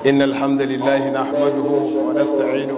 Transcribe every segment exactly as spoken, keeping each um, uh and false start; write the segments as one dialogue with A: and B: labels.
A: إن الحمد لله نحمده ونستعينه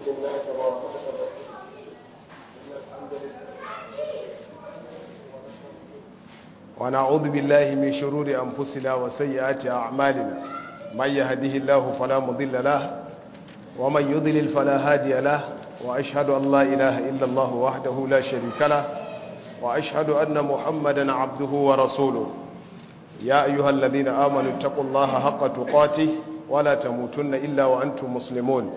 A: ونعوذ بالله من شرور أنفسنا وسيئات أعمالنا من يهده الله فلا مضل له ومن يضلل فلا هادي له وأشهد أن لا إله إلا الله وحده لا شريك له وأشهد أن محمدا عبده ورسوله يا أيها الذين آمنوا اتقوا الله حق تقاته ولا تموتن إلا وأنتم مسلمون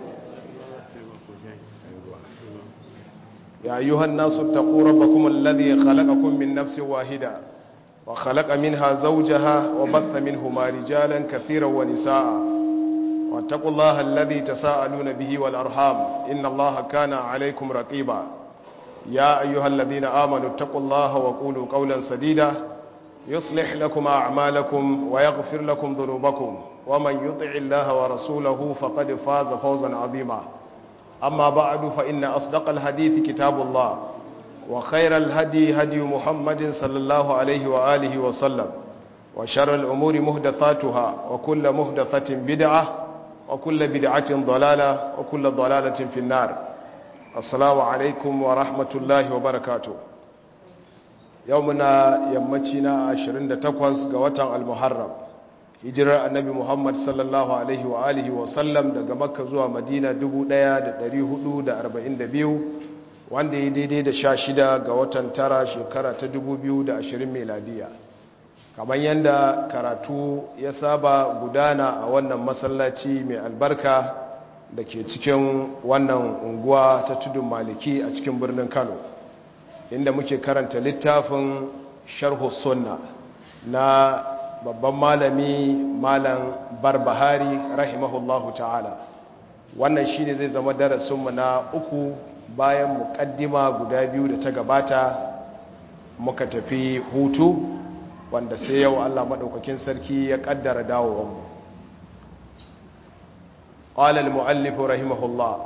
A: يا أيها الناس اتقوا ربكم الذي خلقكم من نفس واحدة وخلق منها زوجها وبث منهما رجالا كثيرا ونساء واتقوا الله الذي تساءلون به والأرحام إن الله كان عليكم رقيبا يا أيها الذين آمنوا اتقوا الله وقولوا قولا سديدا يصلح لكم أعمالكم ويغفر لكم ذنوبكم ومن يطع الله ورسوله فقد فاز فوزا عظيما أما بعد فإن أصدق الحديث كتاب الله وخير الهدي هدي محمد صلى الله عليه وآله وسلم وشر الأمور مهدثاتها وكل مهدثة بدعة وكل بدعة ضلالة وكل ضلالة في النار السلام عليكم ورحمة الله وبركاته يومنا يمتنا عشرين تقوز قوة المحرم hijirar annabi Muhammad sallallahu alaihi wa alihi wa sallam daga Makka zuwa Madina dubu ɗaya da ɗari hudu da arba'in da biyu wanda ya daidai da sha shida ga watan tara shekara ta dubu biyu da ashirin meladiya kamar yadda karatu ya saba gudana a wannan masallaci mai albarka da ke cikin wannan unguwa ta tudun maliki a cikin birnin Kano inda muke karanta littafin sharhu sunna na babban malami malam barbahari rahimahullahu ta'ala wannan shine zai zama darasinmu na uku bayan muƙaddima guda biyu da ta gabata muka tafi hutu wanda sai yau Allah madaukakin sarki ya kaddara dawowanmu qala al-muallif rahimahullah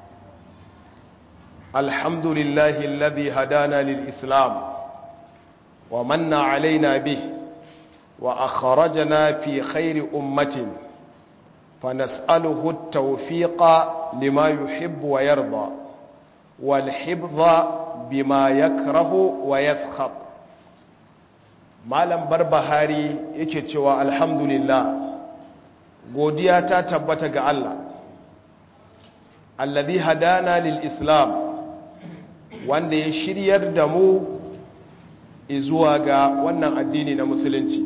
A: alhamdulillahi alladhi hadana lil-islam wa manna alaina bihi وأخرجنا في خير أمة فنسأله التوفيق لما يحب ويرضى والحفظ بما يكره ويسخط malam barbahari yake cewa alhamdulillah godiya ta tabbata ga Allah alladhi hadana lil islam wanda ya shiryar da mu izuwa ga wannan addini na musulunci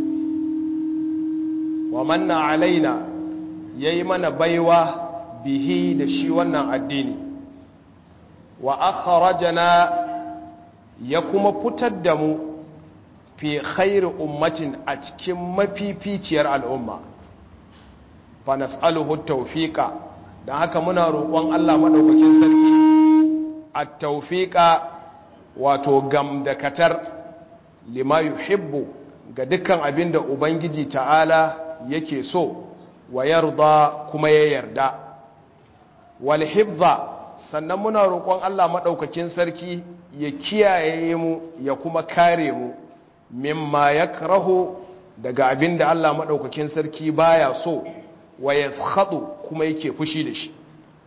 A: wa manna alaina yayi mana baiwa bihi da shi wannan addini wa akhrajana ya kuma fitar da mu fi khairi ummatin a cikin mafificiyar al'umma fa nas'aluhu tawfiqa dan haka muna roƙon Allah madaukakin sarki at-tawfiqa wato gamdakatar lima yuhibbu ga dukkan abinda ubangiji ta'ala yake so wa yarda kuma ya yarda wal hifza sannan muna roƙon Allah madaukakin sarki ya kiyaye mu ya kuma kare mu mimma yakrahu daga abinda Allah madaukakin sarki baya so wa yaskhadu kuma yake fushi da shi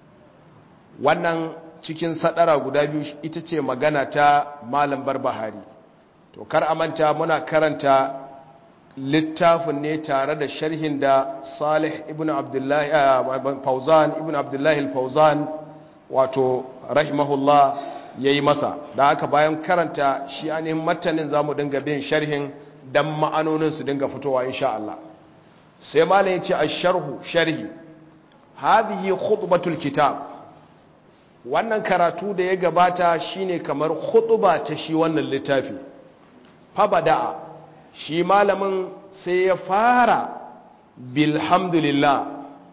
A: wannan cikin sadara guda biyu ita ce magana ta malam barbahari to kar amanta muna karanta littafin ne tare da sharhin da Salih ibn Abdullahi Fauzan ibn Abdullahi al-Fauzan wato rahimahullah yayi masa da haka bayan karanta shi ainihin matanin zamu dinga bin sharhin dan ma'anonin su dinga fitowa insha Allah sai malai yace ash-sharhu sharhi hadhihi khutbatul kitab wannan karatu da ya gabata shine kamar khutba ta shi wannan littafi fa bada'a shi malamin sai ya fara bilhamdulillah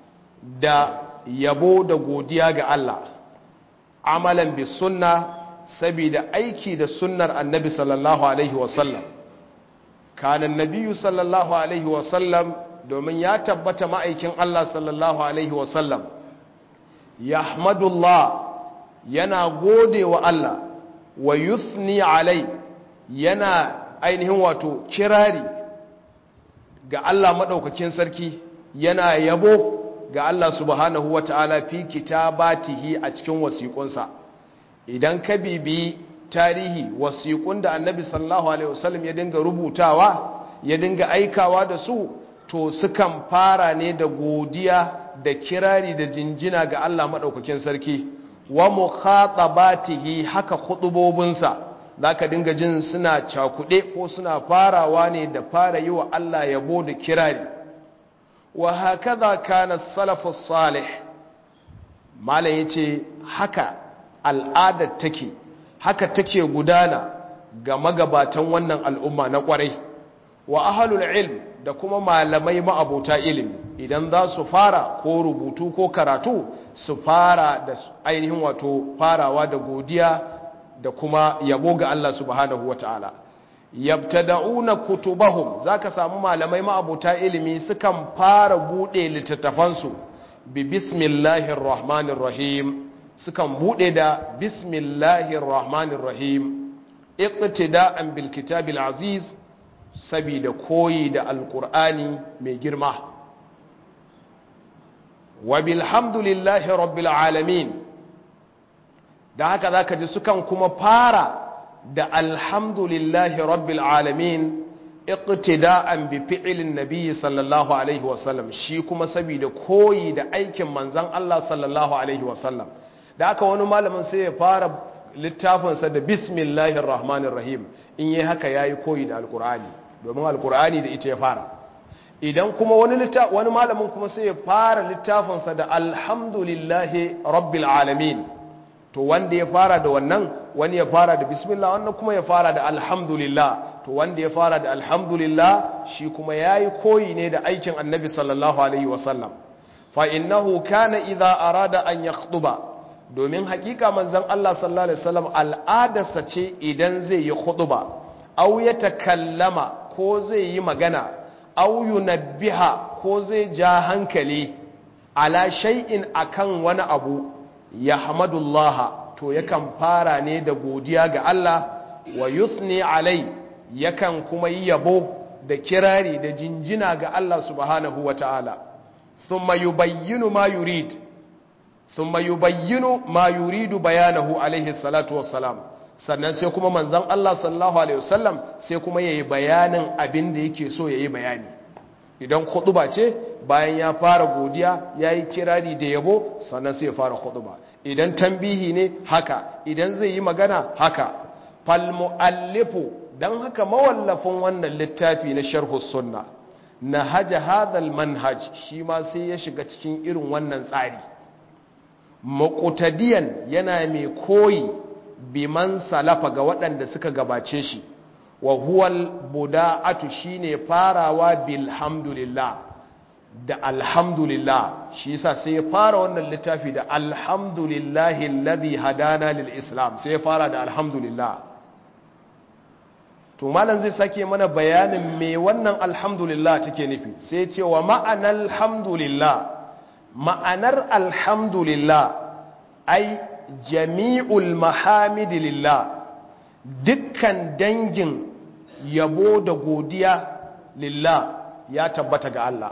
A: da yabo da godiya ga Allah amalan bi sunna saboda aiki da sunnar annabi sallallahu alaihi wasallam kanan nabiyu sallallahu alaihi wasallam domin ya tabbata ma'aikin Allah sallallahu alaihi wasallam yahmadullah yana gode wa Allah wa yuthni alai yana ainihin wato kirari ga Allah maɗaukakin sarki yana yabo ga Allah subhanahu wata'ala fi kitabatihi a cikin wasiƙunsa. Idan ka bibi tarihi wasiƙun da annabi sallallahu alaihi wasallam ya dinga rubutawa ya dinga aikawa da su, to sukan fara ne da godiya da kirari da jinjina ga Allah maɗaukakin sarki. Wa mukhatabatihi, haka khutubobinsa zaka dinga jin suna cakuɗe ko suna farawa ne da fara yi wa Allah yabo da kirari. Wa hakaza kana salafus salih, malam yace haka al'adar take, haka take gudana ga magabatan wannan al'umma na kwarai. Wa ahlul ilm, da kuma malamai ma'abota ilimi, idan za su fara ko rubutu ko karatu su fara da ainihin wato farawa da godiya da kuma yabo ga Allah subhanahu wata'ala. Yabtada'una kutubahum, zaka samu malamai ma'abota ilimi sukan fara bude littattafansu bi bismillahir rahmanir rahim, sukan bude da bismillahir rahmanir rahim iqtida'an bil kitabil aziz, sabida koyi da alqur'ani mai girma. Wa bilhamdulillahi rabbil alamin, da haka zaka ji sukan kuma fara da alhamdulillahi rabbil alamin iqtida'an bi fi'lin nabiy sallallahu alaihi wasallam, shi kuma sabida koyi da aikin manzon Allah sallallahu alaihi wasallam. Da haka wani malamin sai ya fara littafinsa da bismillahir rahmanir rahim, in yi haka yayi koyi da alqur'ani, domin alqur'ani da ita ya fara. Idan kuma wani wani malamin kuma sai ya fara littafinsa da alhamdulillahi rabbil alamin, to wanda ya fara da wannan, wani ya fara da bismillah, wannan kuma ya fara da alhamdulillah, to wanda ya fara da alhamdulillah shi kuma yayi koyi ne da aikin annabi sallallahu alaihi wasallam. Fa innahu kana idza arada an yakhtuba, domin hakika manzon Allah sallallahu alaihi wasallam al'adarsa ce idan zai yi khutba aw ya takallama ko zai yi magana aw yunabbiha ko zai ja hankali ala shay'in akan wani abu, yahmadullaha, to yakan fara ne da godiya ga Allah, wa yuthni alai, yakan kuma yi yabo da kirari da jinjina ga Allah subhanahu wata'ala. thumma yubayyinu ma yurid thumma yubayyinu ma yuridu bayanahu alaihi salatu wassalam, sannan sai kuma manzon Allah sallallahu alaihi wasallam sai kuma yayi bayanin abin da yake so yayi bayani. Idan khutba ce, bayan ya fara godiya yayi kirari da yabo, sannan sai ya fara khutba. Idan tambihi ne haka, idan zai yi magana haka. Fal muallifu, dan haka mawallafin wannan littafi na sharhus sunna nahaja hadal manhaj, shi ma sai ya shiga cikin irin wannan tsari. Muqtadiyan, yana mai koyi biman salafa ga waɗanda suka gabace shi. Wa huwal buda'atu, shine farawa bilhamdulillah, da alhamdulillah. Shi yasa sai ya fara wannan littafi da alhamdulillahi alladhi hadana lil islam, sai ya fara da alhamdulillah. To malam zai sake mana bayanin me wannan alhamdulillah take nufi. Sai ce wa ma'anar alhamdulillah, ma'anar alhamdulillah ai jami'ul mahamidi lillah, dukkan dangin yabo da godiya lillah ya tabbata ga Allah.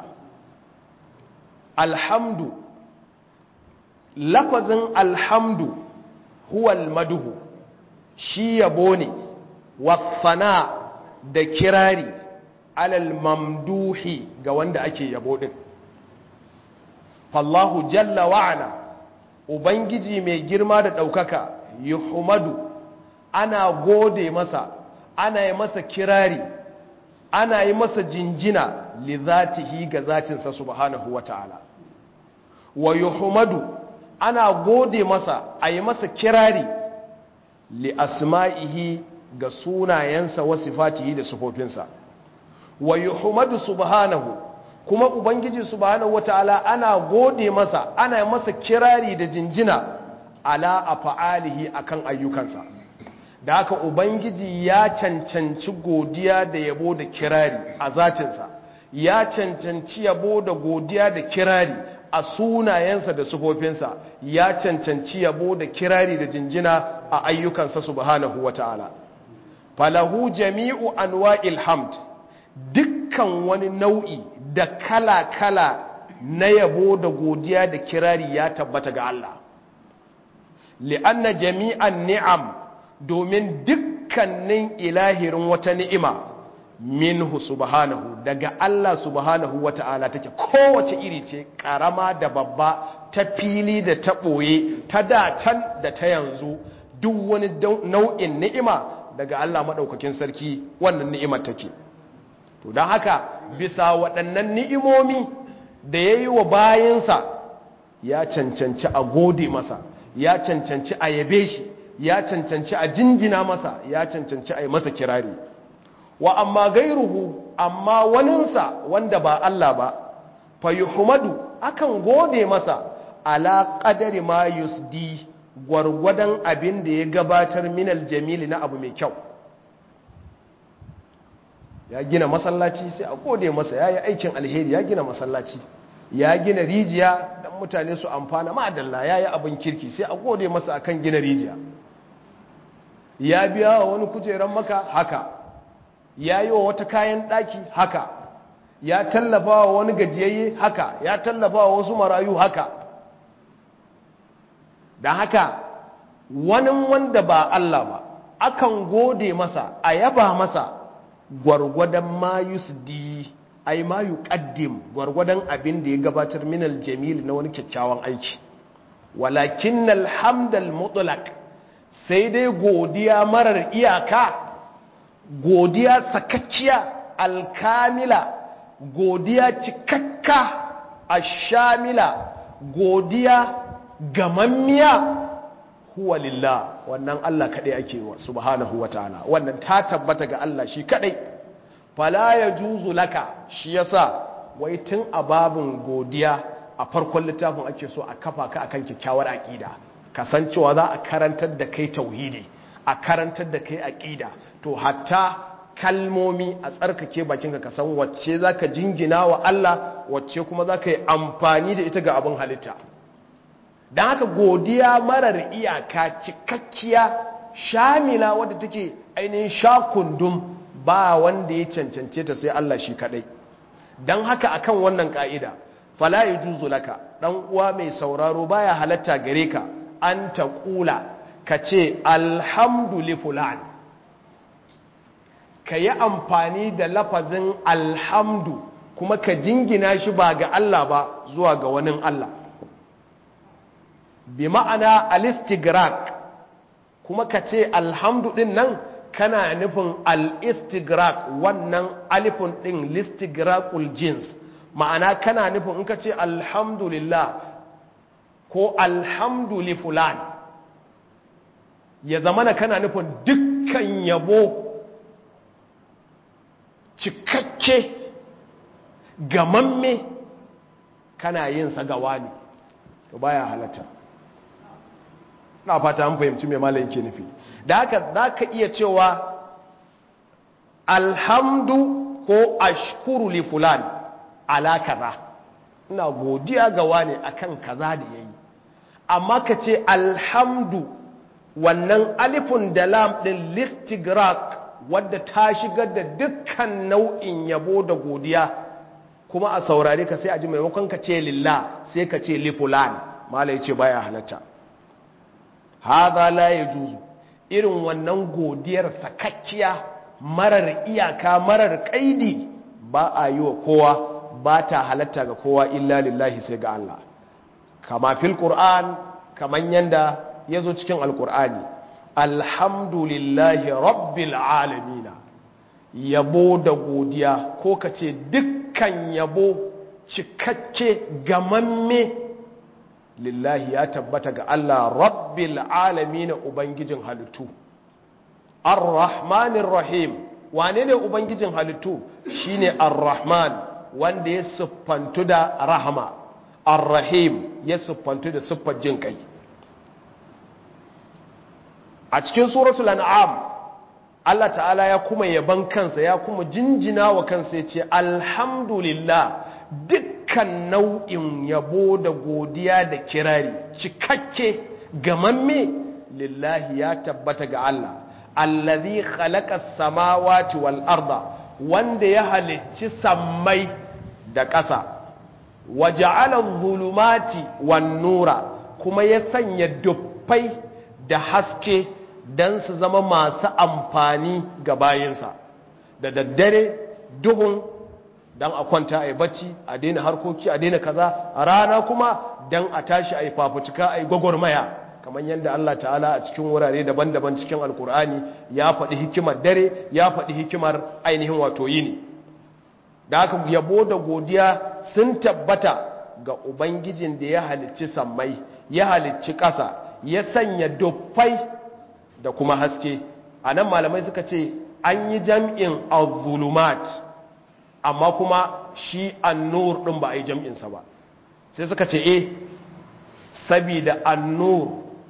A: Alhamdu, lafazin alhamdu huwal maduhu, shi yabo ne, wasana da kirari alal mamduhi ga wanda ake yabo din. Fallahu jalla wa'ala, ubangiji mai girma da ɗaukaka, yuhmadu, ana gode masa, ana yi masa kirari, ana yi masa jinjina li zatihi ga zatinsa subhanahu wa ta'ala. Wa yuhmadu, ana gode masa, a yi masa kirari li asma'ihi ga sunayensa wa sifatihi da sifofinsa. Wa yuhmadu subhanahu, kuma ubangiji subhanahu wa ta'ala ana gode masa, ana yi masa kirari da jinjina ala afa'alihi akan ayyukansa. Da haka ubangiji ya cancanci godiya da yabo da kirari a zatinsa, ya cancanci yabo da godiya da kirari a sunayensa da sufofinsa, ya cancanci yabo da kirari da jinjina a ayyukansa subhanahu wata'ala. Falahu jami'u anwa'il hamd, dukkan wani nau'i da kala-kala na yabo da godiya da kirari ya tabbata ga Allah li'anna jami'an ni'am domin dukkanin ilahirin wata ni'ima minhu subhanahu daga Allah subhanahu wata'ala take kowace iri ce karama da babba ta fili da ta boye ta da can da ta yanzu duk wani nau'in ni'ima daga Allah madaukakin sarki wannan ni'imar take to dan haka bisa waɗannan ni'imomi da yayi wa bayinsa ya cancanci a gode masa ya cancanci a yabe shi ya cancanci a jinjina masa ya cancanci a yi masa kirari wa amma gairuhu amma waninsa wanda ba Allah ba fa yuhmadu akan gode masa ala qadari ma yusdi gwargwadon abin da ya gabatar minal jamili na abu mai kyau ya gina masallaci sai a gode masa ya yi aikin alheri ya gina masallaci ya gina rijiya dan mutane su amfana ma'adalla ya yi abin kirki sai a gode masa akan gina rijiya ya biya wa wani kujeran maka haka ya yi wa wata kayan ɗaki haka ya tallafa wa wani gajiyayye haka ya tallafa wa wasu marayu haka da haka wani wanda ba Allah ba akan gode masa a yaba masa gwargwadon ma yusdi ai ma yuqaddim gwargwadon abin da ya gabatar minal jamil na wani kyakkyawan aiki walakinnal hamdal mutlaq sai dai godiya marar iyaka godiya sakacciya alkamila godiya cikakka ashamila godiya gamammiya huwa lillah wannan Allah kadai ake wa subhanahu wataala wannan ta tabbata ga Allah shi kadai fala yajuzu laka shi yasa wai tun ababun godiya a farkon littafin ake so a kafa ka akan kyakkyawar aqida kasancewa za a karantar da kai tauhidi a karantar da kai aqida to hatta kalmomi a tsarkake bakinka ka san wacce zaka jingina wa Allah wacce kuma zaka yi amfani da ita ga abin halitta dan haka godiya marar iyaka cikakkiya shamila wadda take ainihin shakundum ba wanda ya cancance ta sai Allah shi kadai dan haka akan wannan ka'ida fala yajuzu laka dan uwa mai sauraro baya halatta gare ka an taqula kace alhamdu fulan kayi amfani da lafazin alhamdu kuma ka jingina shi ba ga Allah ba zuwa ga wani Allah bi ma'ana al-istighraq kuma kace alhamdu din nan kana nufin al-istighraq wannan alifun din listighraqul jins ma'ana kana nufin in kace alhamdulillah ko alhamdu li fulan ya zamana kana nufin dukkan yabo cikakke gamamme kana yin sa ga wani to baya halatta na fata an fahimci me malamin ke nufi da haka zaka iya cewa alhamdu ko ashkuru li fulan ala kaza ina godiya ga wani akan kaza da yayi amma ka ce alhamdu wannan alifun da lam din listighraq wadda ta shigar da dukkan nau'in yabo da godiya kuma a saurare ka sai a ji maimakon ka ce lillah sai ka ce li fulan malai ce baya halatta hadha la yajuzu irin wannan godiyar sakakkiya marar iyaka marar kaidi ba a yi wa kowa ba ta halatta ga kowa illa lillahi sai ga Allah kama fil qur'an kaman yanda yazo cikin alqur'ani alhamdulillahi rabbil alamin yabo da godiya ko kace dukkan yabo cikakke gamamme lillahi ya tabbata ga Allah rabbil alamin ubangijin halittu arrahmanir rahim wane ne ubangijin halittu shine arrahman wanda ya siffantu da rahama arrahim ya siffantu da siffar jin kai a cikin suratul an'am Allah ta'ala ya kuma yaban kansa ya kuma jinjina wa kansa ya ce alhamdulillah dukkan nau'in yabo da godiya da kirari cikakke gamamme lillahi ya tabbata ga Allah allazi khalaqa as-samawati wal arda wanda ya halicci sammai da ƙasa waja'ala adh-dhulumati wan-nura kuma ya sanya dufai da haske dan su zama masu amfani ga bayinsa da daddare duhun dan a kwanta a yi bacci a daina harkoki a daina kaza a rana kuma dan a tashi a yi fafutuka a yi gwagwarmaya kamar yadda Allah ta'ala a cikin wurare daban-daban cikin alkur'ani ya faɗi hikimar dare ya faɗi hikimar ainihin wato yini da haka yabo da godiya sun tabbata ga ubangijin da ya halicci sammai ya halicci ƙasa ya sanya dufai da kuma haske a nan malamai suka ce an yi jam'in az-zulumat amma kuma shi an-nur ɗin ba a yi jam'insa ba sai suka ce eh sabida an-nur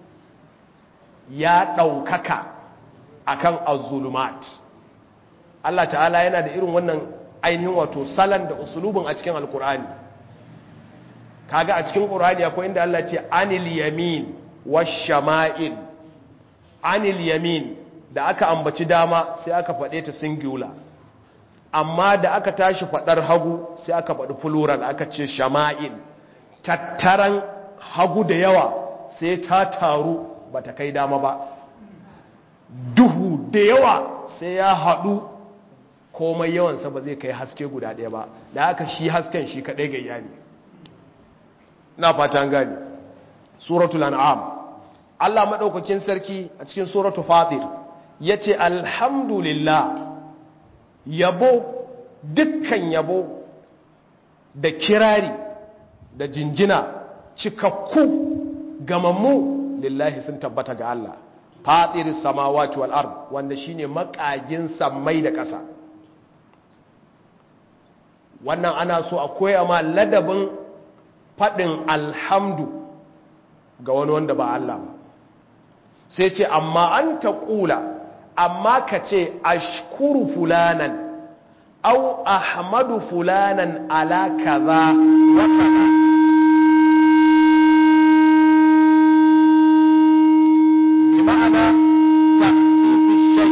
A: ya ɗaukaka akan az-zulumat Allah ta'ala yana da irin wannan ainihin wato salan da usulubin a cikin alkur'ani kaga a cikin qur'ani akwai inda Allah ce anil yamin wash-shama'il anil yamin da aka ambaci dama sai aka faɗe ta singular amma da aka tashi faɗar hagu sai aka faɗi plural aka ce shama'il tattaran hagu da yawa sai ta taru bata kai dama ba duhu da yawa sai ya haɗu komai yawansa ba zai kai haske guda ɗaya ba da haka shi hasken shi kaɗai gayya ne na fata gani suratul an'am Allah maɗaukakin sarki a cikin suratul fatir ya ce alhamdulillah yabo dukkan yabo da kirari da jinjina cikakku gamammu lillahi sun tabbata ga Allah fatir samawati wal ard wanda shine makagin sammai da ƙasa wannan ana so a koya ma ladabin faɗin alhamdu ga wani wanda ba Allah ba sai ce amma an ta ƙula amma ka ce ashkuru fulanan au ahmadu fulanan ala kaza wa kaza bi ma'ana ta'sifi shay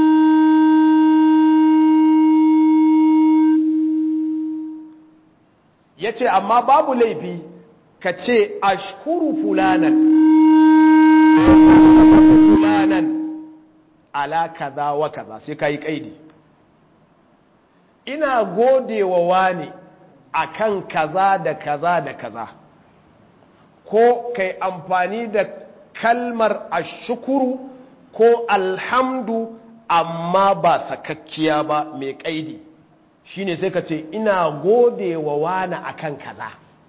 A: yace amma babu laifi ka ce ashkuru fulanan fulanan ala kaza wa kaza sai kai kaidi ina godewa wani akan kaza da kaza da kaza ko kai amfani da kalmar ashkuru ko alhamdu amma ba sakakkiya ba mai kaidi shine sai ka ce ina godewa wani akan kaza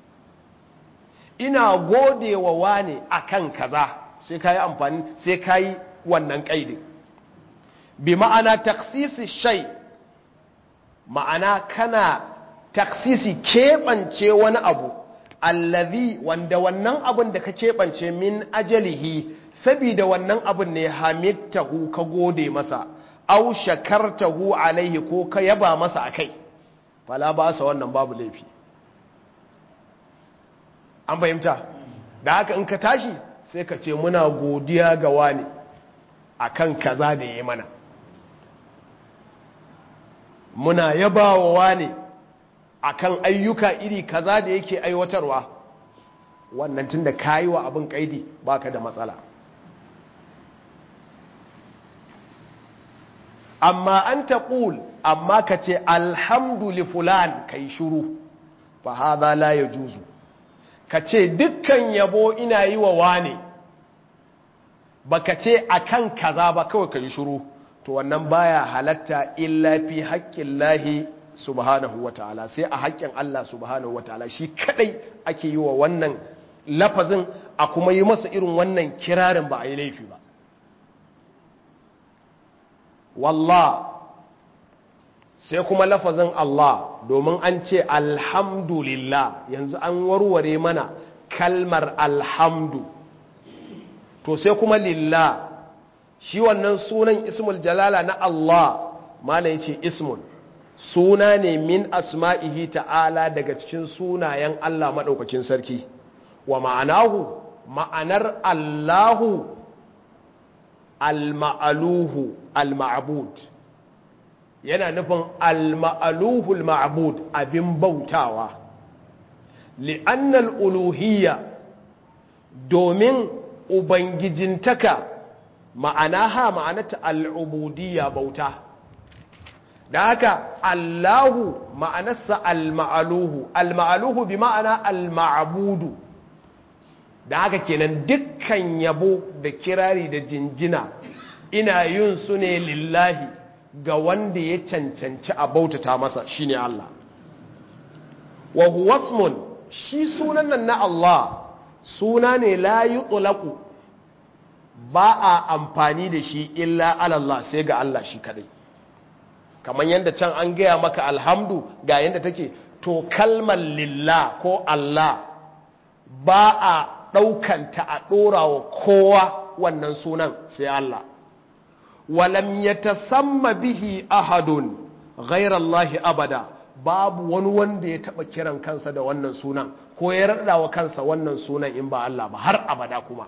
A: ina godewa wani akan kaza sai kai amfani sai kai wannan kaidin bi ma'ana taksisi shay ma'ana kana taksisi keɓance wani abu allazi wanda wannan abin da ka keɓance min ajalihi sabida wannan abin ne hamidtahu ka gode masa au shakartahu alaihi ko ka yaba masa akai fala ba sa wannan babu laifi an fahimta da haka in ka tashi sai ka ce muna godiya ga wani akan kaza da yayi mana muna yabawa wani akan ayyuka iri kaza da yake aiwatarwa wannan tunda kayi wa abin kaidi baka da matsala amma an taqul amma kace alhamdu li fulan kai shiru fa hadha la yajuzu kace dukkan yabo ina yi wa wani baka ce akan kaza ba kawai kai shiru to wannan baya halatta illa fi haƙƙin lahi subhanahu wata'ala sai a haƙƙin Allah subhanahu wata'ala shi kadai ake yi wa wannan lafazin a kuma yi masa irin wannan kirarin ba a yi laifi ba wallah sai kuma lafazin Allah domin an ce alhamdulillah yanzu an warware mana kalmar alhamdu to sai kuma lillah shi wannan sunan ismul jalala na Allah malai ce ismun suna ne min asma'ihi ta'ala daga cikin sunayen Allah madaukakin sarki wa ma'anahu ma'anar Allahu al-ma'aluhu al-ma'bud yana nufin al-ma'aluhu al-ma'bud abin bautawa li'annal uluhiyya domin ubangijintaka ma'ana ha ma'anata al'ubudiyya bauta da haka Allahu ma'anarsa al-ma'aluhu al-ma'aluhu bi ma'ana al-ma'budu da haka kenan dukkan yabo da kirari da jinjina ina yin su ne lillahi ga wanda ya cancanci a bautata masa shine Allah wa huwa ismun shi sunan nan na Allah suna ne la yutlaqu ba a amfani da shi illa ala Allah sai ga Allah shi kadai kamar yadda can an gaya maka alhamdu ga yadda take to kalmar lillah ko Allah ba a ɗaukanta a ɗora wa kowa wannan sunan sai Allah walam yatasamma bihi ahadun ghayra Allah abada babu wani wanda ya taba kiran kansa da wannan sunan ko ya rada wa kansa wannan sunan in ba Allah ba har abada kuma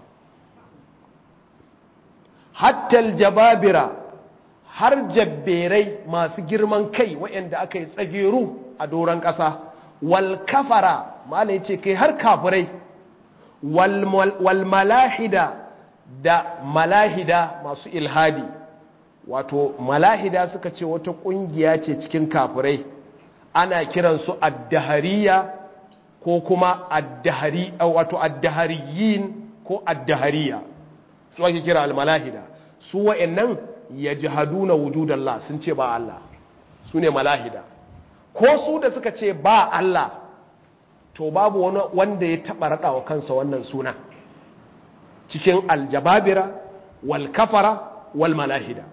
A: hatta aljababira har jabberai masu girman kai waɗanda aka yi tsageru a doron ƙasa wal kafara malai ce kai har kafirai wal malahida da malahida masu ilhadi wato malahida suka ce wata ƙungiya ce cikin kafirai ana kiransu addahariya ko kuma addahari wato addahariyin ko addahariya su ake kira al-malahida su wa'annan yajhaduna wujudallah sun ce ba Allah su ne malahida ko su da suka ce ba Allah to babu wani wanda ya taba radawa kansa wannan suna cikin aljababira wal kafara wal malahida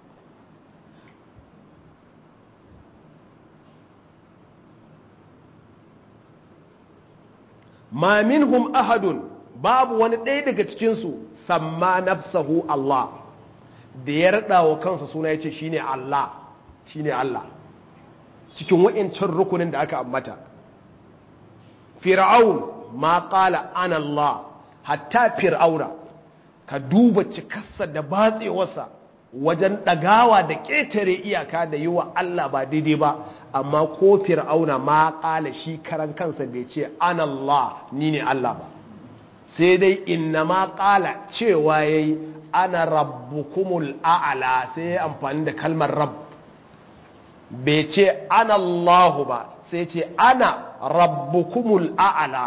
A: ma minhum ahadun babu wani ɗaya daga cikinsu samma nafsahu Allah da ya raɗa wa kansa suna ya ce shi ne Allah shi ne Allah cikin wa'incin rukunin da aka ambata fir'aun ma ƙala an Allah hatta fir'auna ka duba cikarsa da batsewarsa wajen ɗagawa da ƙetare iyaka da yi wa Allah ba daidai ba amma ko fir'auna ma ƙala shi karan kansa bai ce an Allah ni ne Allah ba sai dai inna ma ƙala cewa ya yi ana rabbukumul a'ala sai ya amfani da kalmar rabb bai ce an Allah ba sai ce ana rabbukumul a'ala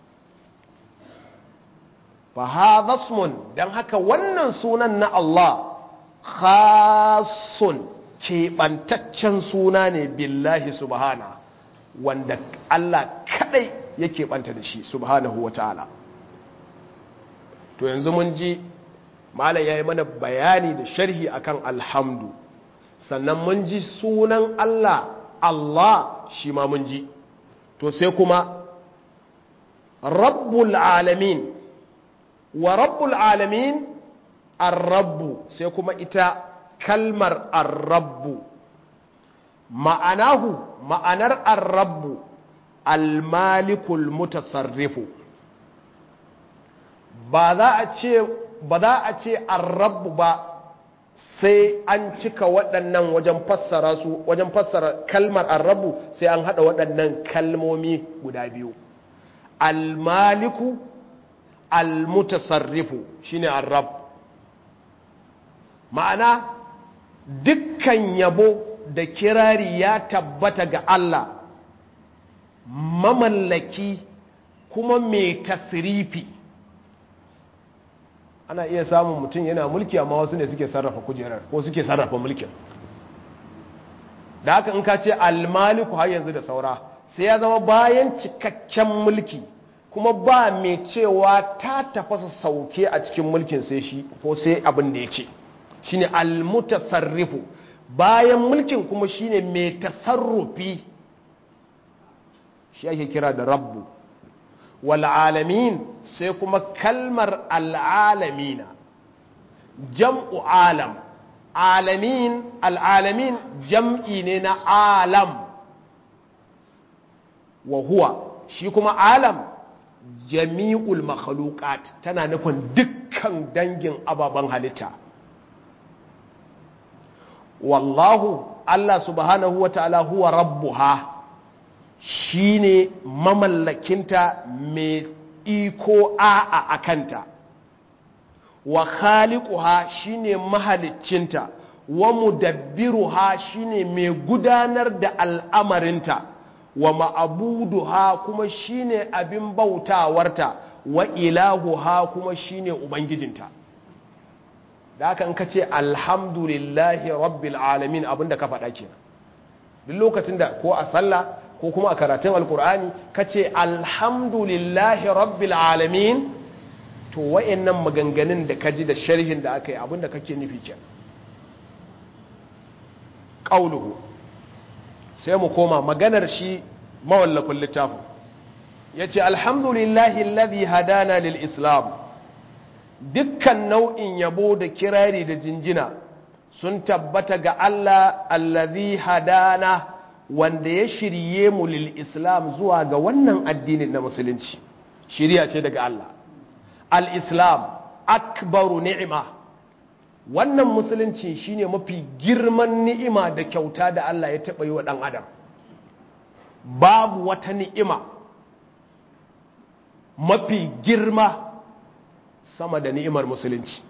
A: fa hadha ismun dan haka wannan sunan na Allah khasun keɓantaccen suna ne billahi subhana wanda Allah kadai yake ɓanta da shi subhanahu wa ta'ala to yanzu mun ji malam ya yi mana bayani da sharhi akan alhamdu sannan mun ji sunan Allah Allah shi ma mun ji to sai kuma rabbul alamin wa rabbul alamin ar-rabbu sai kuma ita kalmar ar-rabbu ma'anahu ma'anar ar-rabbu al-malikul mutasarrifu ba za a ce ba za a ce ar-rabbu ba sai an cika waɗannan wajen fassara su wajen fassara kalmar ar-rabbu sai an hada waɗannan kalmomi guda biyu al-maliku al-mutasarrifu shine ar-rabb ma'ana dukkan yabo da kirari ya tabbata ga Allah mamallaki kuma mai tasrifi ana iya samun mutum yana mulki amma wasu ne suke sarrafa kujerar ko suke sarrafa mulkin da haka in ka ce almaliku har yanzu da saura sai ya zama bayan cikakken mulki kuma ba mai cewa ta tafasa sauke a cikin mulkin sai shi ko sai abin da ya ce shine almutasarrifu bayan mulkin kuma shine mai tasarrufi shi ake kira da rabbu wal alamin sai kuma kalmar al alamina jam'u alam alamin al alamin jam'i ne na alam wa huwa shi kuma alam jami'ul makhluqat tana nufin dukkan dangin ababen halitta wallahu Allah subhanahu wa ta'ala huwa rabbuha shine mamallakinta mai iko a'a akanta, wa khaliquha shine mahaliccinta, wa mudabbiruha shine mai gudanar da al'amarinta, wa ma'abuduha kuma shine abin bautawarta, wa ilahuha kuma shine ubangijinta. Da haka in kace alhamdulillahi rabbil alamin abinda ka faɗa kenan. Duk lokacin da ko a sallah ko kuma a karatun alkur'ani kace alhamdulillahi rabbil alamin, to wayannan maganganun da kaji da sharhin da aka yi abinda kake nufi kenan. Qauluhu, sai mu koma maganar shi mawallafin littafin, yace alhamdulillahi alladhi hadana lil islam. Dukkan nau'in yabo da kirari da jinjina sun tabbata ga Allah alladhi hadana, wanda ya shirye mu lil islam zuwa ga wannan addinin na musulunci. Shiriya ce daga Allah. Al islam akbaru ni'ima, wannan musulunci shine mafi girman ni'ima da kyauta da Allah ya taɓa yi wa ɗan adam. Babu wata ni'ima mafi girma sama da ni'imar musulunci.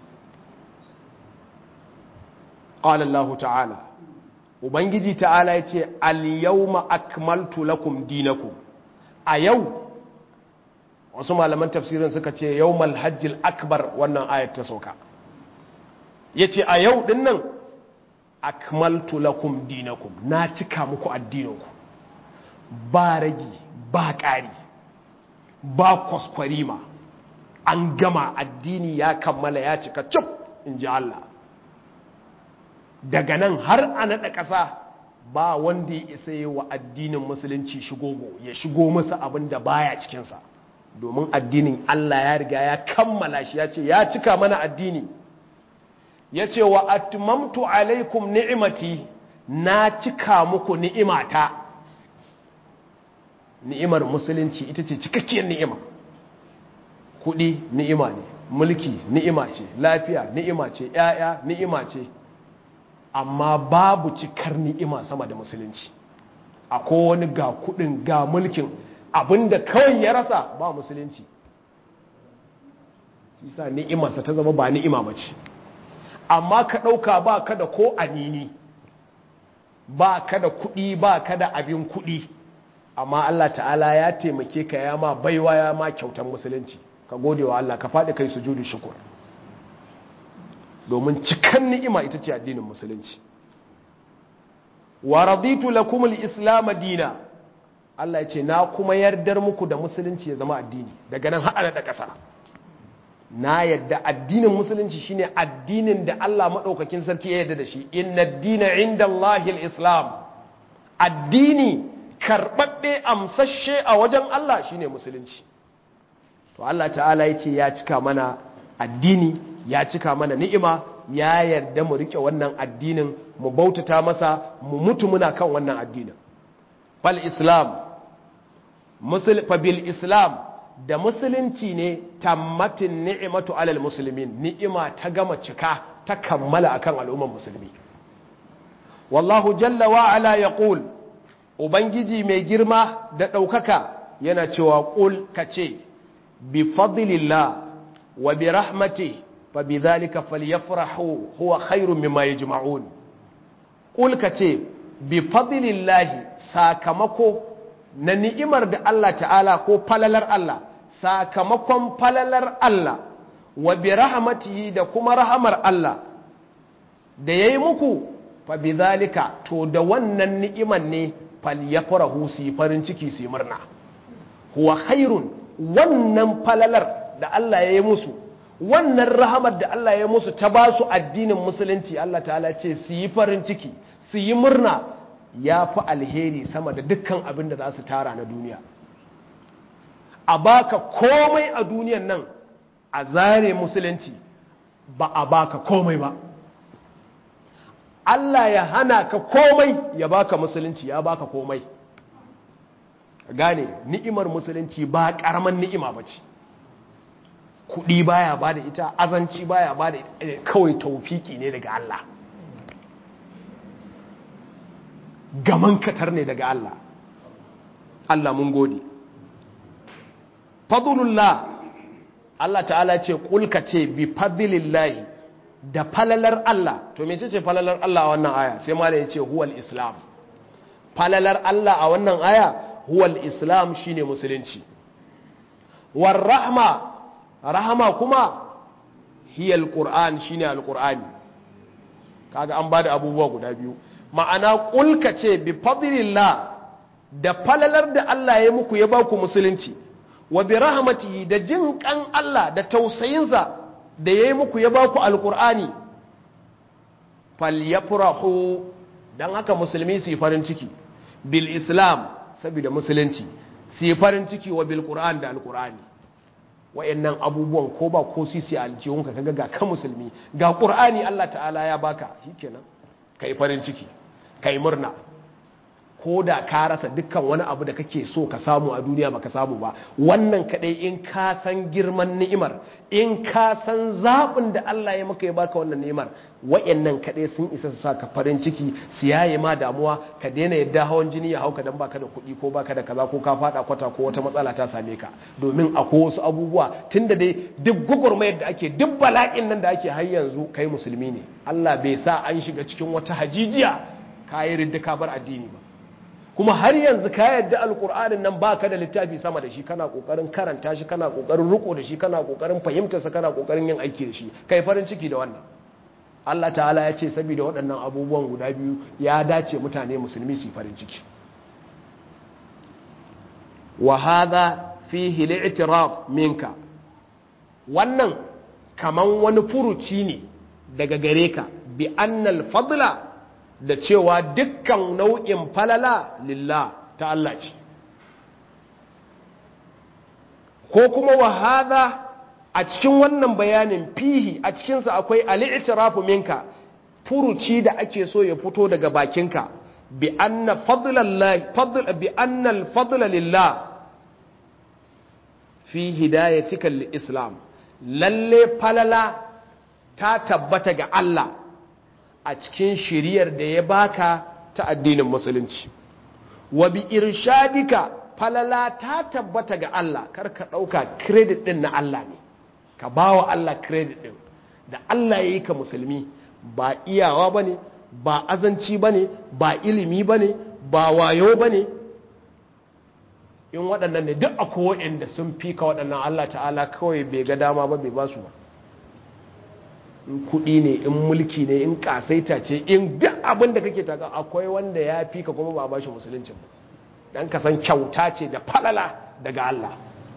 A: Qala Allah ta'ala, ubangiji ta'ala yace al-yawma akmaltu lakum dinakum. A yau, wasu malaman tafsirin suka ce yawmal hajjil akbar, wannan ayat ta sauka. Yace a yau din nan akmaltu lakum dinakum, na cika muku addininku, ba ragi ba ƙari ba kwaskwarima, an gama, addini ya kammala ya cika cif, in ji Allah. Daga nan har a naɗa ƙasa ba wanda ya isa yi wa addinin musulunci shigogo, ya shigo masa abin da baya cikinsa, domin addinin Allah ya riga ya kammala shi, ya ce ya cika mana addini. Ya ce wa atmamtu alaikum ni'imati, na cika muku ni'imata. Ni'imar musulunci ita ce cikakkiyar ni'ima. Kuɗi ni'ima ne, mulki ni'ima ce, lafiya ni'ima ce, ‘ya'ya ni'ima ce, amma babu cikar ni'ima sama da musulunci. Akwai wani ga kuɗin ga mulkin, abinda kawai ya rasa ba musulunci. Shi sa ni'imarsa ta zama ba ni'ima ba ce. Amma ka ɗauka ba ka da ko anini, ba ka da kuɗi, ba ka da abin kuɗi, amma Allah ta'ala ya taimake ka, ya ma baiwa, ya ma kyautar musulunci. Ka gode wa Allah, ka faɗi kai sujudu shukur, domin cikan ni'ima ita ce addinin musulunci. Wa raditu lakum al-islam dina, Allah ya ce na kuma yardar muku da musulunci ya zama addini. Daga nan haɗa da ƙasa, na yadda addinin musulunci shine addinin da Allah maɗaukakin sarki ya yarda da shi. Inna ad-dina inda Allahil islam, addini karɓaɓɓe amsashe a wajen Allah shine musulunci. To Allah ta'ala ya ce ya cika mana addini, ya cika mana ni'ima, ya yarda mu rike wannan addinin, mu bautata masa, mu mutu muna kan wannan addinin. Fal islam, musul fa bil islam, da musulunci ne tammatin ni'imatu alal muslimin, ni'ima ta gama cika, ta kammala akan al'ummar musulmi. Wallahu jalla wa ala yaqul, ubangiji mai girma da ɗaukaka yana cewa qul kace bi fadlillah wa bi rahmatihi fa bi dhalika falyafrahu huwa khairun mimma yajma'un. Qul kace bi fadlillah, sakamako na ni'imar da Allah ta'ala ko falalar Allah, sakamakon falalar Allah, wa bi rahmatihi da kuma rahamar Allah da yayi muku, fa bi dhalika, to da wannan ni'iman ne falyafrahu, su farin ciki, su murna. Huwa khairun, wannan falalar da Allah ya yi musu, wannan rahamar da Allah ya musu ta ba su addinin musulunci, Allah ta'ala ce su yi farin ciki, su yi murna, ya fi alheri sama da dukkan abin da za su tara na duniya. A baka komai a duniyan nan, a zare musulunci, ba a baka komai ba. Allah ya hana ka komai, ya baka musulunci, ya baka komai. Gane, ni'imar musulunci ba ƙaramin ni'ima ba ce. Kuɗi baya ba da ita, azanci baya ba da ita, kawai taufiki ne daga Allah. Gaman katar ne daga Allah. Allah mun gode. Fadlullah Allah ta'ala ce kulka ce bi fadlillahi da falalar Allah. To mece ce falalar Allah a wannan aya? Sai ma da ya ce huwal islam. Falalar Allah a wannan aya huwal islam shine musulunci. War rahma, rahama kuma hiyal qur'an shine alqur'ani. Kaga an bada abubuwa guda biyu. Ma'ana kulka ce bi fadlillah da falalar da Allah ya muku ya baku musulunci. Wa bi rahmatihi da jin kan Allah da tausayinsa da yayi muku ya baku alqur'ani falyafrahu, dan haka musulmi su yi farin ciki bil islam saboda musulunci, su yi farin ciki wa bil qur'an da alqur'ani. Wayannan abubuwan ko ba ko sisi aljihunka kaga ga ka musulmi ga qur'ani Allah ta'ala ya baka, shikenan kai farin ciki kai murna. Ko da ka rasa dukkan wani abu da kake so ka samu a duniya baka samu ba, wannan kadai in ka san girman ni'imar, in ka san zaɓin da Allah ya maka ya baka wannan ni'imar, wayannan kadai sun isa su saka farin ciki, su yaye ma damuwa, ka daina yadda hawan jini ya hauka dan baka da kuɗi ko baka da kaza ko ka fada kwata ko wata matsala ta same ka. Domin akwai wasu abubuwa tunda dai duk gugurmayar da ake, duk bala'in nan da ake har yanzu kai musulmi ne. Allah bai sa an shiga cikin wata hajijiya ka yi ridda ka bar addini ba. Kuma har yanzu ka yadda alkur'anin nan baka da littafi sama da shi, kana kokarin karanta shi, kana kokarin riko da shi, kana kokarin fahimtar sa, kana kokarin yin aiki da shi, kai farin ciki da wannan. Allah ta'ala ya ce saboda waɗannan abubuwan guda biyu ya dace mutane musulmi su farin ciki. Wa hadha fihi li'tiraf minka, wannan kaman wani furuci ne daga gare ka bi annal fadla, da cewa dukkan nau'in falala lillah ta Allah ce. Ko kuma wa hadha, a cikin wannan bayanin fihi a cikinsa akwai al-i'tirafu minka, furuci da ake so ya fito daga bakinka bi anna fadlallahi fadl bi anna al-fadla lillah fi hidayatika lil-islam, lalle falala ta tabbata ga Allah a cikin shiriyar da ya baka ta addinin musulunci. Wa bi irshadika, falala ta tabbata ga Allah, karka dauka credit din na Allah ne, ka bawa Allah credit din da Allah yayi ka musulmi. Ba iyawa bane, ba azanci bane, ba ilimi bane, ba wayo bane. In waɗannan ne duk akwai waɗanda sun fi ka waɗannan, Allah ta'ala kawai bai ga dama ba, bai ba su ba. In kuɗi ne, in mulki ne, in ƙasaita ce, in duk abin da kake taka, akwai wanda ya fi ka kuma ba ba shi musuluncin ba. Dan ka san kyauta ce da falala daga Allah.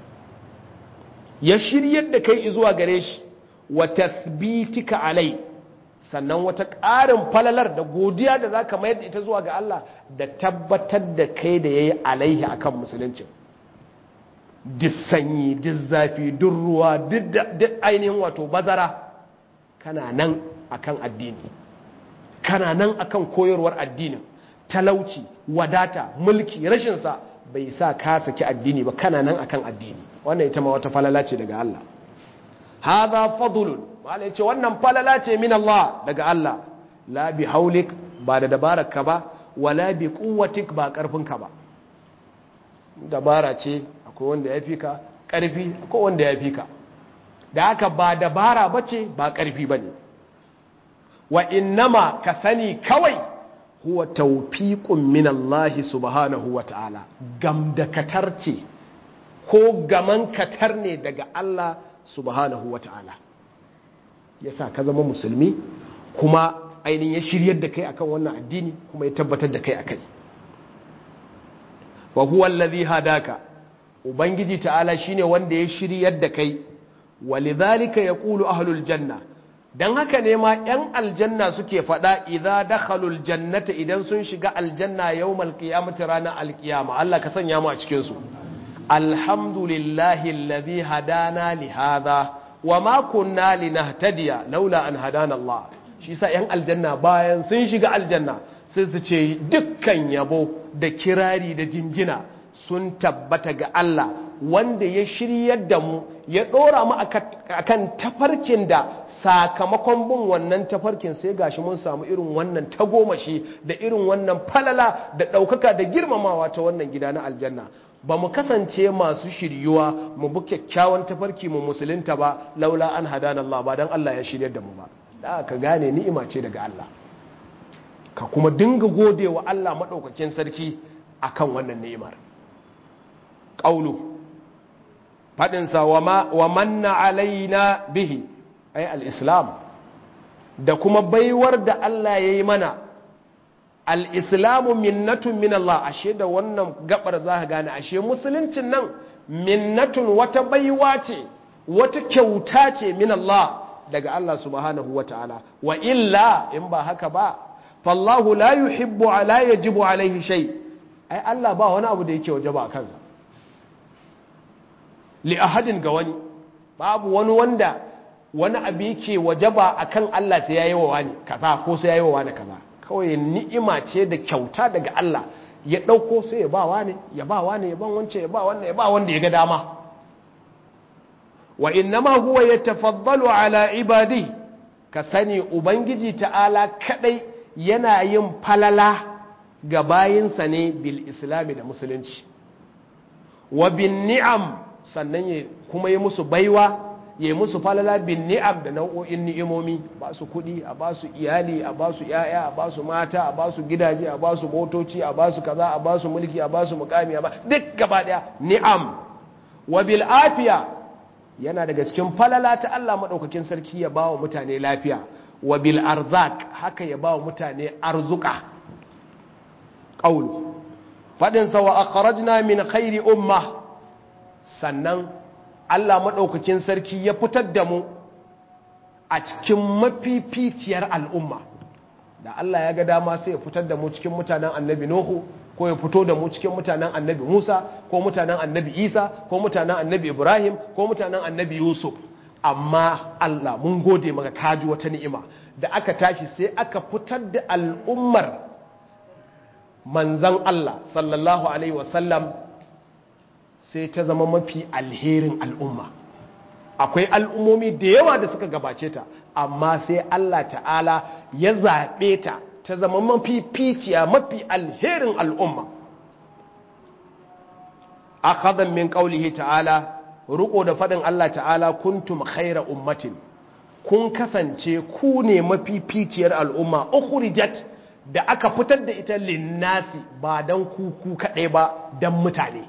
A: Ya shiryar da kai zuwa gare shi, wa tathbitika alai, sannan wata ƙarin falalar da godiya da zaka mayar da ita zuwa ga Allah, da tabbatar da kai da yayi alaihi akan musuluncin. Duk sanyi, duk zafi, duk ruwa, duk ainihin wato bazara, kana nan akan addini, kana nan akan koyarwar addinin. Talauci, wadata, mulki, rashinsa bai sa ka saki addini ba, kana nan akan addini. Wannan ita ma wata falala ce daga Allah. Hadha fadlun, wala yace wannan falala ce min Allah, daga Allah. La bi haulik, ba da dabararka ba, wala bi quwwatik, ba karfinka ba. Dabara ce, akwai wanda ya fi ka, karfi akwai wanda ya fi ka. Da haka ba dabara bace, ba karfi bane. Wa innama ka sani kawai huwa tawfiqun min Allah subhanahu wa ta'ala, gamdakatar ce ko gaman katar ne daga Allah subhanahu wa ta'ala. Yasa ka zama musulmi, kuma ainihin ya shiryar da kai akan wannan addini, kuma ya tabbatar da kai akai. Wa huwa alladhi hadaka, ubangiji ta'ala shine wanda ya shiryar da kai. Walidhalika yaqulu ahlul janna, dan haka ne ma ‘yan aljanna suke faɗa idza dakhalul jannata, idan sun shiga aljanna yawmal qiyamati, ranar alkiyama. Allah ka sanya mu a cikin su. Alhamdulillahi alladhi hadana li hadha wa ma kunna linahtadiya laula an hadana Allah. Shi sa ‘yan aljanna bayan sun shiga aljanna sai su ce dukkan yabo da kirari da jinjina sun tabbata ga Allah wanda ya shiryar da mu, ya ɗora mu akan tafarkin da sakamakon bin wannan tafarkin sai gashi mun samu irin wannan tagomashi da irin wannan falala da ɗaukaka da girmamawa ta wannan gida na aljanna. ba mu kasance masu shiryuwa mu bi kyakkyawan tafarki mu musulunta ba laula an hadana Allah ba dan Allah ya shiryar da mu ba da ka gane ni'ima ce daga Allah ka kuma dinga godewa Allah madaukakin sarki akan wannan ni'imar qaulu fadin sa wa ma wa manna alaina bihi ay al-islam da kuma baiwar da Allah yayi mana al-islamu minnatun min Allah ashe da wannan gabar za ka gane ashe musuluncin nan minnatun wata baiwa ce wata kyauta ce min Allah daga Allah subhanahu wata'ala wa illa in ba haka ba fallahu la yuhibbu ala yajibu alaihi shay ai Allah ba wani abu da yake wajaba a kansa li ahadin ga wani babu wani wanda wani abu yake wajaba akan Allah sai yayi wa wani kaza ko sai yayi wa wani kaza kawai ni'ima ce da kyauta daga Allah ya ɗauko sai ya ba wani ya ba wani ya ban wance ya ba wannan ya ba wanda ya ga dama wa innama huwa yatafaddalu ala ibadi ka sani ubangiji ta'ala kadai yana yin falala ga bayinsa ne bil islami da musulunci wa bin ni'am sannan ya kuma yi musu baiwa ya yi musu falala bin ni'am da nau'o'in ni'imomi ba su kudi a ba su iyali a ba su yaya a ba su mata a ba su gidaje a ba su motoci a ba su kaza a ba su mulki a ba su mukami a ba duk gaba daya ni'am wa bil afiya yana daga cikin falala ta Allah madaukakin sarki ya ba wa mutane lafiya wa bil arzak haka ya ba wa mutane arzuka qaul fadin sa wa akhrajna min khairi umma sannan Allah maɗaukakin sarki ya fitar da mu a cikin mafificiyar al'umma da Allah ya ga dama sai ya fitar da mu cikin mutanen annabi Nuhu ko ya fito da mu cikin mutanen annabi Musa ko mutanen annabi Isa ko mutanen annabi Ibrahim ko mutanen annabi Yusuf amma Allah mun gode maka kaji wata ni'ima da aka tashi sai aka fitar da al'ummar manzan Allah sallallahu alaihi wasallam sai ta zama mafi alherin al'umma akwai al'ummomi da yawa da suka gabace ta amma sai Allah ta'ala ya zaɓe ta ta zama mafi ficiya mafi alherin al'umma akhadan min qawlihi ta'ala ruko da fadin Allah ta'ala kuntum khaira ummatin kun kasance ku ne mafi ficiyar al'umma ukhrijat da aka fitar da ita linnasi ba dan ku ku kadai ba dan mutane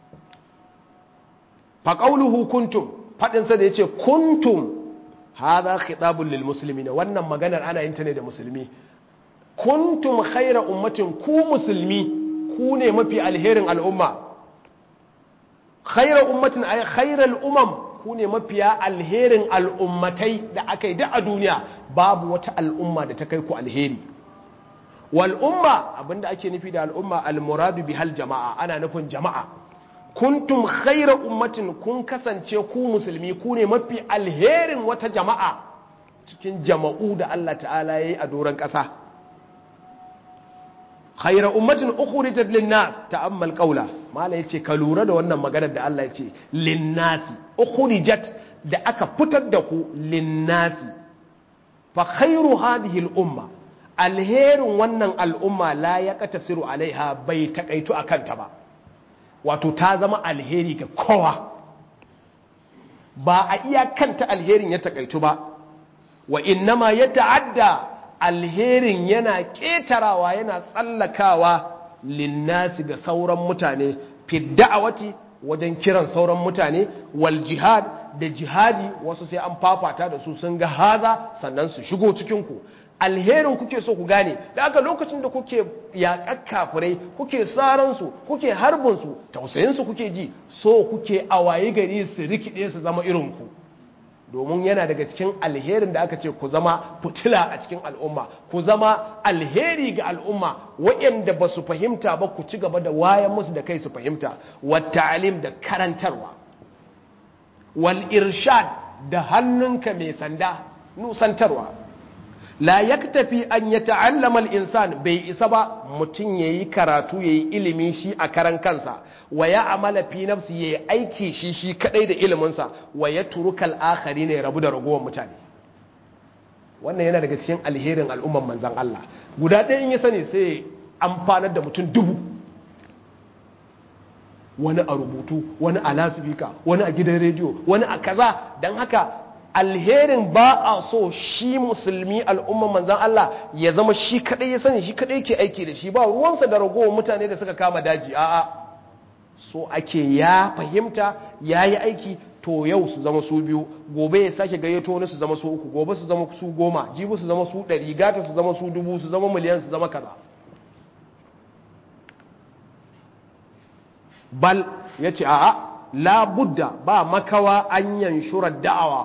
A: faƙauluhu kuntum faɗinsa da ya ce kuntum haza khitabun lil musulmi ne wannan maganar ana yin ta ne da musulmi kuntum khaira ummatin ku musulmi ku ne mafi alherin al'umma khaira ummatin ay khairal umam ku ne mafiya alherin al'ummatai da aka yi da a duniya babu wata al'umma da ta kai ku alheri wal umma abinda ake nufi da al'umma al muradu bihal jama'a ana nufin jama'a kuntum khaira ummatin kun kasance ku musulmi ku ne mafi alherin wata jama'a cikin jama'u da Allah ta'ala yayi a doron ƙasa khaira ummatin ukhrijat lin-nas ta'ammal qawla mala yace ka lura da wannan maganar da Allah yace lin-nasi ukhrijat da aka fitar da ku lin-nasi fa khairu hadhihi al-umma alherin wannan al'umma la yaqtasiru alaiha bai takaitu akan ta ba wato ta zama alheri ga kowa ba a iya kanta alherin ya takaitu ba wa innama ya ta'adda alherin yana ƙetarawa yana tsallakawa linnasi ga sauran mutane fi da'awati wajen kiran sauran mutane wal jihad da jihadi wasu sai an fafata da su sun ga haza sannan su shigo cikinku alherin kuke so ku gane da aka lokacin da kuke yaƙar kafirai kuke saransu kuke harbinsu tausayinsu kuke ji so kuke awaye gari su rikide su zama irinku domin yana daga cikin alherin da aka ce ku zama fitila a cikin al'umma ku zama alheri ga al'umma waɗanda ba su fahimta ba ku ci gaba da wayan musu da kai su fahimta wata alim da karantarwa wal irshad da hannunka mai sanda nusantarwa la yaktafi an yata'allama al-insan bai isa ba mutun yayi karatu yayi ilimi shi a karan kansa wa ya'mala fi nafsi yayi aiki shi shi kadai da ilimin sa wa yatruka al-akharin ya rabu da ragowar mutane wannan yana daga cikin alherin al'umman manzon Allah guda ɗaya in ya sani sai amfanar da mutum dubu wani a rubutu, wani a lasifika, wani a gidan rediyo, wani a kaza. Don haka alherin ba a so shi musulmi al'umman manzan Allah ya zama shi kadai ya sani, shi kadai ke aiki da shi, ba ruwansa da ragowar mutane da suka kama daji. A'a, so ake ya fahimta ya yi aiki, to yau su zama su biyu, gobe ya sake gayyato wani su zama su uku, gobe su zama su goma, jibi su zama su ɗari, gata su zama su dubu, su zama miliyan, su zama kaza. Bal ya ce a'a, labudda ba makawa an yanshura da'awa,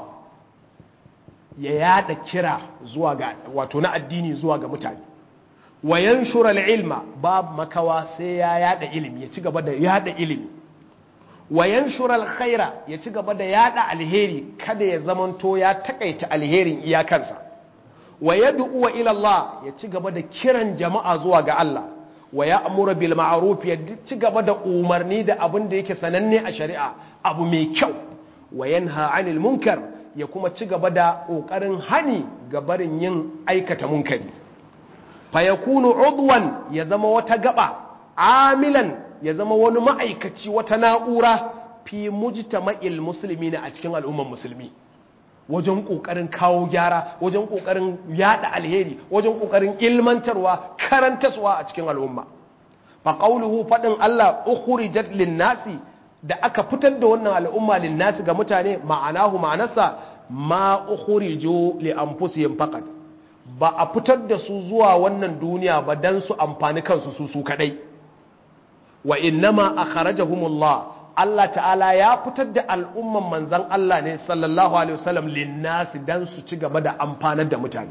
A: ya yada kira zuwa ga wato na addini zuwa ga mutane, wa yanshura ilma ba makawa sai ya yada ilimi, ya ci gaba da yada ilimi, wa yanshura alkhaira ya ci gaba da yada alheri, kada ya zamanto ya takaita alherin iyakansa, wa yad'u ila Allah ya ci gaba da kiran jama'a zuwa ga Allah, wa ya'muru bil ma'ruf ya ci gaba da umarni da abin da yake sananne a shari'a, abu mai kyau, wa yanha 'anil munkar ya kuma ci gaba da kokarin hani ga barin yin aikata munkari. Fa yakunu udwan ya zama wata gaba, amilan ya zama wani ma'aikaci, wata na'ura fi mujtama'il muslimina a cikin al'umman musulmi, wajen kokarin kawo gyara, wajen kokarin yada alheri, wajen kokarin ilmantarwa, karantaswa a cikin al'umma. Fa qawluhu fadin Allah ukhrijat lin-nasi, da aka fitar da wannan al'umma lin-nasi ga mutane, ma'anahu ma'anarsa ma ukhriju li anfusihim faqat, ba a fitar da su zuwa wannan duniya ba dan su amfani kansu su su kadai. Wa innama akhrajahumullah, Allah ta'ala ya fitar da al'umman manzan Allah ne sallallahu alaihi wasallam linnasi dan su ci gaba da amfanar da mutane.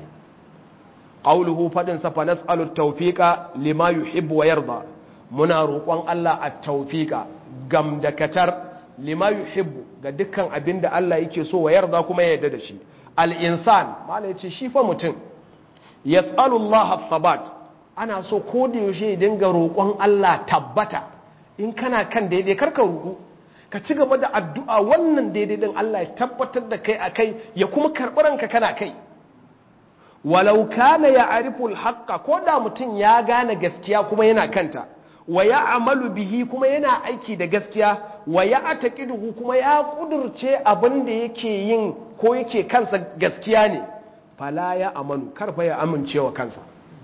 A: Qauluhu fadin sa fa nas'alu tawfiqa lima yuhibbu wa yarda, muna roƙon Allah at-tawfiqa gamdakatar lima yuhibbu ga dukkan abinda Allah yake so wa yarda kuma ya yarda da shi. Al-insan mala yace shi fa mutum yas'alu Allah at-thabat, ana so ko da yaushe ya dinga roƙon Allah tabbata. In kana kan daidai karka ruku, ka ci gaba da addu'a wannan daidai din Allah ya tabbatar da kai akai, ya kuma karɓi ranka kana kai. Walau kana ya ariful haqqa, ko da mutum ya gane gaskiya kuma yana kanta, wa ya amalu bihi kuma yana aiki da gaskiya, wa ya ataqiduhu kuma ya kudurce abin da yake yin ko yake kansa gaskiya ne, fala ya amanu, karfa ya amincewa kansa,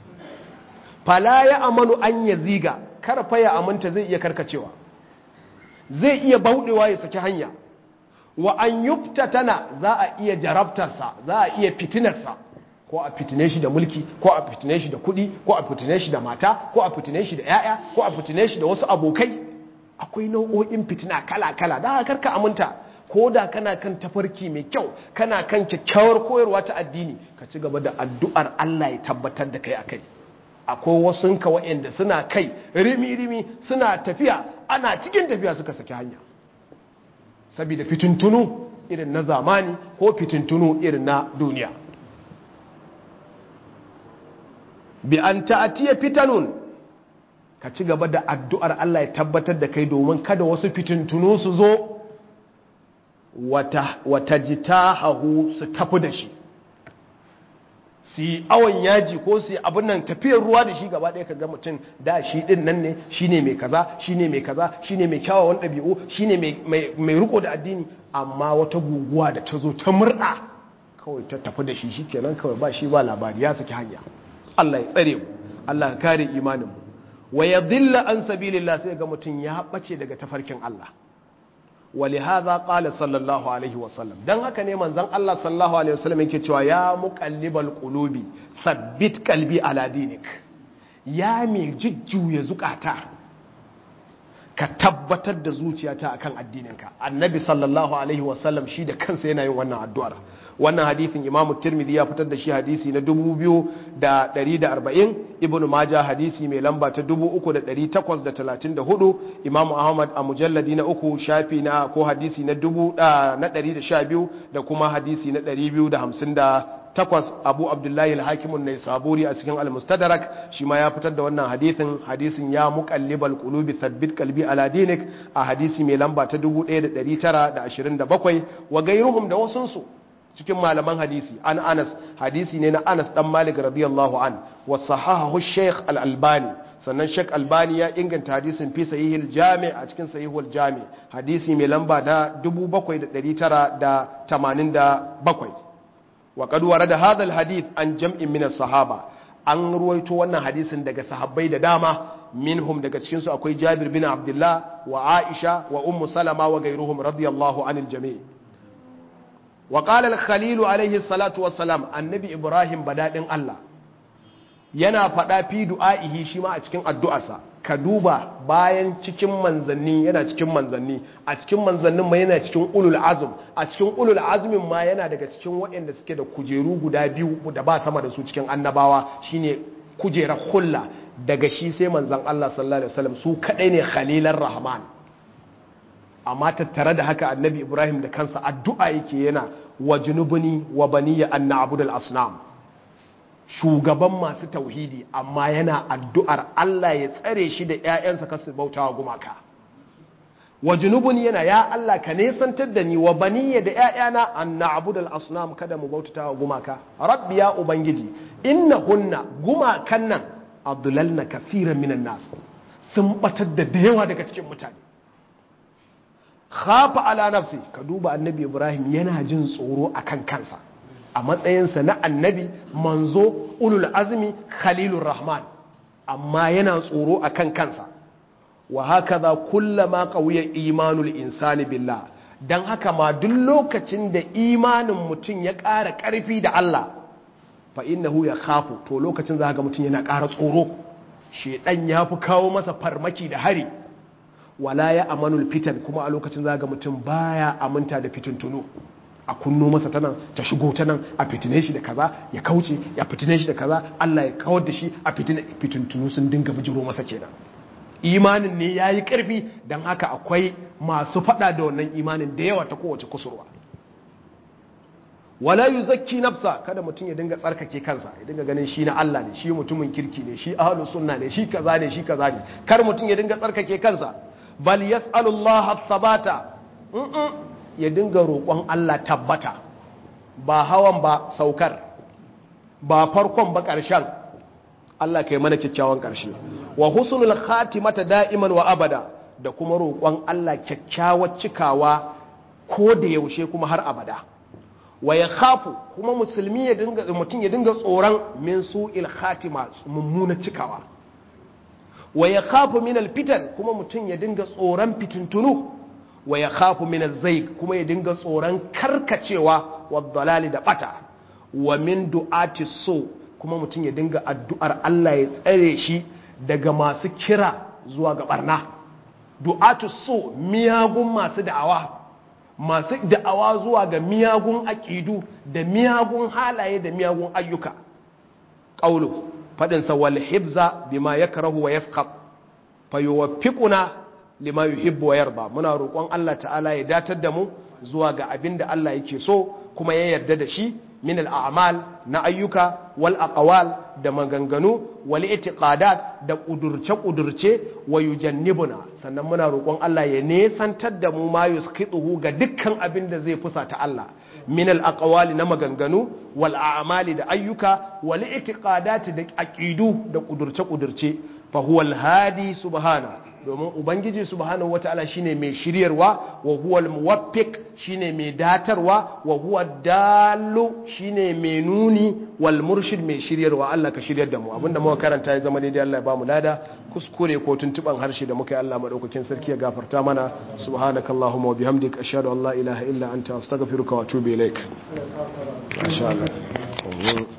A: fala ya amanu an yaziga, karfa ya aminta zai iya karkacewa, zai iya bauɗewa ya saki hanya, wa an yuftatana, za a iya jarabtarsa, za a iya fitinarsa, ko a fitine shi da mulki, ko a fitine shi da kuɗi, ko a fitine shi da mata, ko a fitine shi da 'ya'ya, ko a fitine shi da wasu abokai. Akwai nau'o'in fitina kala-kala, da haka karka aminta, ko da kana kan tafarki mai kyau, kana kan kyakkyawar koyarwa ta addini, ka ci gaba da addu'ar Allah ya tabbatar da kai akai. Akwai wasunka waɗanda suna kai rimi-rimi suna tafiya, ana cikin tafiya suka saki hanya, saboda fitintunu irin na zamani ko fitintunu irin na duniya. Bi an ta'atiya fitanun, ka ci gaba da addu'ar Allah ya tabbatar da kai, domin kada wasu fitintunu su zo wata, wata jitahahu su tafi da shi, su yi awon yaji ko su yi abin nan tafiyar ruwa da shi gaba ɗaya. ka ga mutum da shi ɗin nan ne, shi ne mai kaza, shi ne mai kaza, shi ne mai kyawawan ɗabi'u, shi ne mai riko da addini, amma wata guguwa da ta zo ta murɗa kawai ta tafi da shi, shi kenan kawai ba shi ba labari, ya saki hanya. Allah ya tsare mu, Allah ya kare imanin mu. Wa yadhilla an sabilillah, sai ga mutum ya bace daga tafarkin Allah. Walihaza qala sallallahu alaihi wasallam, dan haka ne manzon Allah sallallahu alaihi wasallam yake cewa ya muqallibal qulubi thabbit qalbi ala dinik, ya mai jujjuya zukata ka tabbatar da zuciyata akan addininka. Annabi sallallahu alaihi wasallam shi da kansa yana yin wannan addu'ar. Wannan hadisin Imam Tirmidhi ya fitar da shi hadisi na dubu biyu da ɗari da arba'in, Ibn Majah hadisi mai lamba ta dubu uku da ɗari takwas da talatin da hudu, Imam Ahmad a mujalladi na uku shafi na ko hadisi na dubu na ɗari da sha biyu da kuma hadisi na ɗari biyu da hamsin da takwas. Abu Abdullahi al-Hakim an-Naisaburi a cikin al-Mustadrak shi ma ya fitar da wannan hadisin, hadisin ya muqallibal qulubi thabbit qalbi ala dinik, a hadisi mai lamba ta dubu ɗaya da ɗari tara da ashirin da bakwai. Wa gairuhum da wasunsu cikin malaman hadisi, an Anas, hadisi ne na Anas dan Malik radiyallahu an, wa sahahahu Sheikh al-Albani, sannan Sheikh Albani ya inganta hadisin fi sahihil jami' a cikin sahihul jami' hadisi mai lamba da dubu bakwai da ɗari tara tamanin da bakwai. wa qad warada hadha al hadith an jam'in min as-sahaba, an ruwaito wannan hadisin daga sahabbai da dama, minhum daga cikin su akwai Jabir bin Abdullah wa Aisha wa Ummu Salama wa gairuhum radiyallahu anil jami'. wa qala al-Khalil alayhi salatu wassalam, annabi Ibrahim badadin Allah yana faɗa fi du'a'ihi shi ma a cikin addu'arsa. Ka duba bayan cikin manzanni yana cikin manzanni, a cikin manzannin ma yana cikin ulul azm, a cikin ulul azmin ma yana daga cikin waɗanda suke da kujeru guda biyu da ba sama da su cikin annabawa, shine kujerar hulla, daga shi sai manzan Allah sallallahu alaihi wasallam, su kadai ne khalilar rahman. amma tattare da haka annabi Ibrahim da kansa addu'a yake yana wa junubuni wa baniya an na'budal asnam, shugaban masu tauhidi, amma yana addu'ar Allah ya tsare shi da ‘ya'yansa kasu bauta wa gumaka. wa junubun yana ya Allah ka nesantar da ni wa baniya da ‘ya'yana an na'budal asnam, kada mu bauta wa gumaka. Rabbi ya Ubangiji, inna hunna gumakan nan adlalna kafiran minan nas, sun batar da da yawa daga cikin mutane. Khafa ala nafsi, ka duba annabi Ibrahim yana jin tsoro akan kansa a matsayinsa na annabi manzo ulul azmi khalilur rahman, amma yana tsoro akan kansa. wa hakaza kullama qawiya imanul insani billah, dan haka ma duk lokacin da imanin mutum ya ƙara ƙarfi da Allah, fa innahu yakhafu, to lokacin za ga mutum yana ƙara tsoro, shedan ya fi kawo masa farmaki da hari. wala ya amanul fitan, kuma a lokacin za ga mutum baya aminta da fitintunu, a kunno masa ta nan ta shigo ta nan, a fitine shi da kaza ya kauce, ya fitine shi da kaza Allah ya kawar da shi, a fitintunu sun dinga bijiro masa kenan. Imanin ne ya yi ƙarfi, don haka akwai masu faɗa da wannan imanin da yawa ta kowace kusurwa. wala yuzakki nafsa, kada mutum ya dinga tsarkake kansa, ya dinga ganin shi na Allah ne, shi mutumin kirki ne, shi ahlus sunna ne, shi kaza ne, shi kaza ne. Kar mutum ya dinga tsarkake kansa. bal yas'alullaha thabata, ya dinga roƙon Allah tabbata, ba hawan ba saukar, ba farkon ba ƙarshen. Allah kai mana kyakkyawan ƙarshe. wa husnul khatimata da'iman wa abada, da kuma roƙon Allah kyakkyawar cikawa ko da yaushe kuma har abada. wa yakhafu, kuma musulmi ya dinga mutum ya dinga tsoron min su'il khatima, mummuna cikawa. wa yakhafu min alfitan, kuma mutum ya dinga tsoron fitintunu. wa yakhafu min az-zayg, kuma ya dinga tsoron karkacewa wa dalali da bata. wa min du'ati su, kuma mutum ya dinga addu'ar Allah ya tsare shi daga masu kira zuwa ga barna. du'atu su, miyagun masu da'awa, masu da'awa zuwa ga miyagun aqidu da miyagun halaye da miyagun ayyuka. Qawlu, fadin sa wal hibza bima yakrahu wa yasqab fayuwaffiquna lima yuhibbu wa yarda. Muna roƙon Allah ta'ala ya datar da mu zuwa ga abinda Allah yake so kuma ya yarda da shi, min al'amal na ayyuka, wal aqwal da maganganu, wal itiqadat da kudurce kudurce, wa yujannibuna, sannan muna roƙon Allah ya nesantar da mu ma yusqituhu ga dukkan abin da zai fusata Allah, min al aqwali na maganganu, wal a'mali da ayyuka, wal itiqadat da aqidu da kudurce kudurce. fa huwa al hadi subhana, domin ubangiji subhanahu wataala shine mai shiryarwa, wa huwal muwaffiq shine mai datarwa, wa huwa dallu shine mai nuni, wal murshid mai shiryarwa. Allah ka shiryar da mu, abinda muka karanta ya zama daidai Allah ya ba mu lada, kuskure ko tuntuban harshe da muka yi Allah madaukakin sarki ya gafarta mana. Subhanakallahumma wa bihamdika, ashhadu an la ilaha illa anta, astaghfiruka wa atubu ilaik. Masha Allah.